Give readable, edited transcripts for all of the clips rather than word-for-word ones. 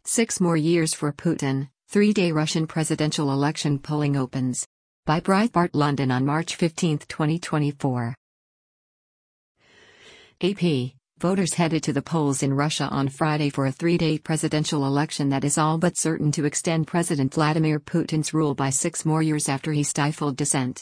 6 more years for Putin, 3-day Russian presidential election polling opens. By Breitbart London on March 15, 2024. AP, voters headed to the polls in Russia on Friday for a 3-day presidential election that is all but certain to extend President Vladimir Putin's rule by 6 more years after he stifled dissent.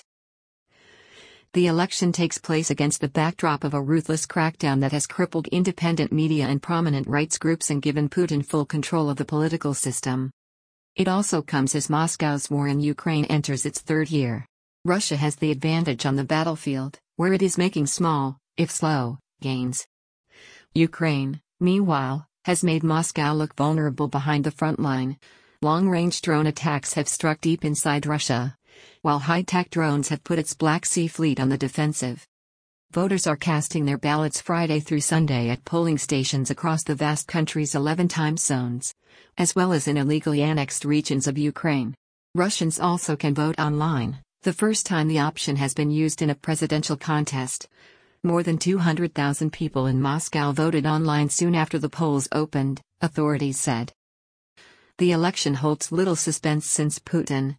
The election takes place against the backdrop of a ruthless crackdown that has crippled independent media and prominent rights groups and given Putin full control of the political system. It also comes as Moscow's war in Ukraine enters its 3rd year. Russia has the advantage on the battlefield, where it is making small, if slow, gains. Ukraine, meanwhile, has made Moscow look vulnerable behind the front line. Long-range drone attacks have struck deep inside Russia, while high-tech drones have put its Black Sea Fleet on the defensive. Voters are casting their ballots Friday through Sunday at polling stations across the vast country's 11 time zones, as well as in illegally annexed regions of Ukraine. Russians also can vote online, the first time the option has been used in a presidential contest. More than 200,000 people in Moscow voted online soon after the polls opened, authorities said. The election holds little suspense since Putin,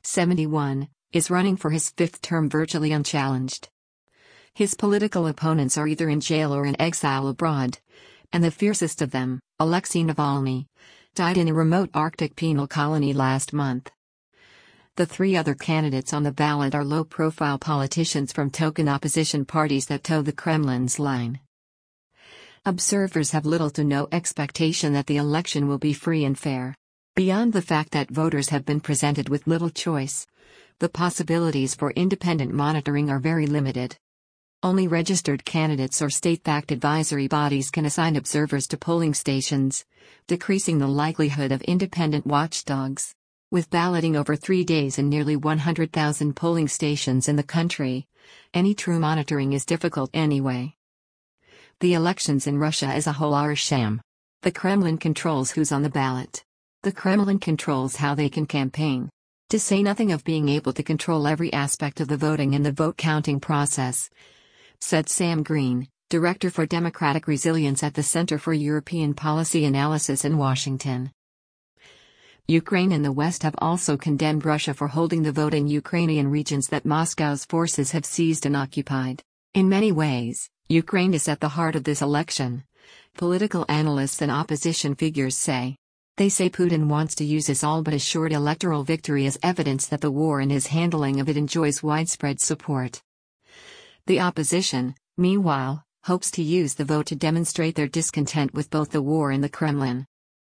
71, is running for his 5th term virtually unchallenged. His political opponents are either in jail or in exile abroad, and the fiercest of them, Alexei Navalny, died in a remote Arctic penal colony last month. The 3 other candidates on the ballot are low-profile politicians from token opposition parties that toe the Kremlin's line. Observers have little to no expectation that the election will be free and fair. Beyond the fact that voters have been presented with little choice, the possibilities for independent monitoring are very limited. Only registered candidates or state-backed advisory bodies can assign observers to polling stations, decreasing the likelihood of independent watchdogs. With balloting over 3 days in nearly 100,000 polling stations in the country, any true monitoring is difficult anyway. The elections in Russia as a whole are a sham. The Kremlin controls who's on the ballot. The Kremlin controls how they can campaign. To say nothing of being able to control every aspect of the voting and the vote-counting process, said Sam Green, Director for Democratic Resilience at the Center for European Policy Analysis in Washington. Ukraine and the West have also condemned Russia for holding the vote in Ukrainian regions that Moscow's forces have seized and occupied. In many ways, Ukraine is at the heart of this election, political analysts and opposition figures say. They say Putin wants to use his all but assured electoral victory as evidence that the war and his handling of it enjoys widespread support. The opposition, meanwhile, hopes to use the vote to demonstrate their discontent with both the war and the Kremlin.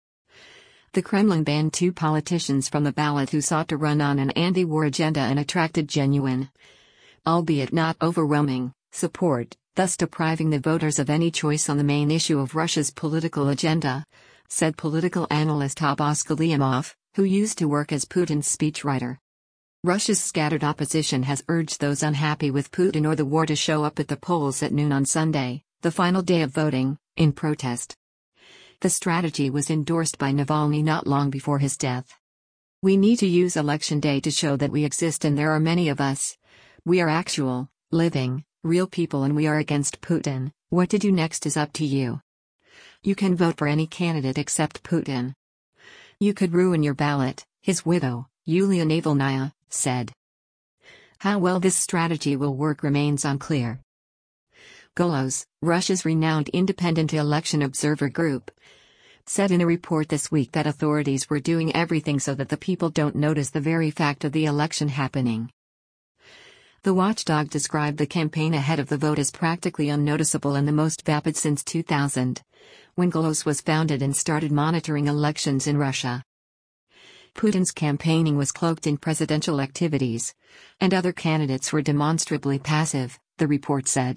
The Kremlin banned 2 politicians from the ballot who sought to run on an anti-war agenda and attracted genuine, albeit not overwhelming, support, thus depriving the voters of any choice on the main issue of Russia's political agenda, said political analyst Abbas Galyamov, who used to work as Putin's speechwriter. Russia's scattered opposition has urged those unhappy with Putin or the war to show up at the polls at noon on Sunday, the final day of voting, in protest. The strategy was endorsed by Navalny not long before his death. We need to use Election Day to show that we exist and there are many of us. We are actual, living, real people and we are against Putin. What to do next is up to you. You can vote for any candidate except Putin. You could ruin your ballot, his widow, Yulia Navalnaya, said. How well this strategy will work remains unclear. Golos, Russia's renowned independent election observer group, said in a report this week that authorities were doing everything so that the people don't notice the very fact of the election happening. The watchdog described the campaign ahead of the vote as practically unnoticeable and the most vapid since 2000, when Golos was founded and started monitoring elections in Russia. Putin's campaigning was cloaked in presidential activities, and other candidates were demonstrably passive, the report said.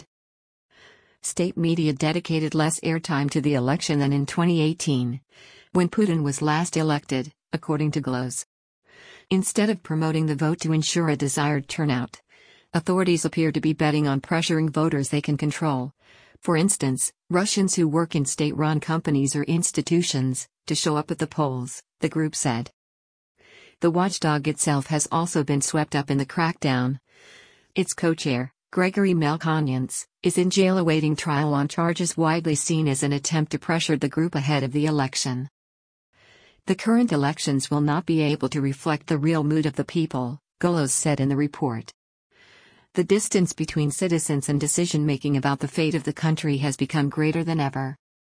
State media dedicated less airtime to the election than in 2018, when Putin was last elected, according to Golos. Instead of promoting the vote to ensure a desired turnout, authorities appear to be betting on pressuring voters they can control, for instance, Russians who work in state-run companies or institutions, to show up at the polls, the group said. The watchdog itself has also been swept up in the crackdown. Its co-chair, Gregory Melkonians, is in jail awaiting trial on charges widely seen as an attempt to pressure the group ahead of the election. The current elections will not be able to reflect the real mood of the people, Golos said in the report. The distance between citizens and decision-making about the fate of the country has become greater than ever.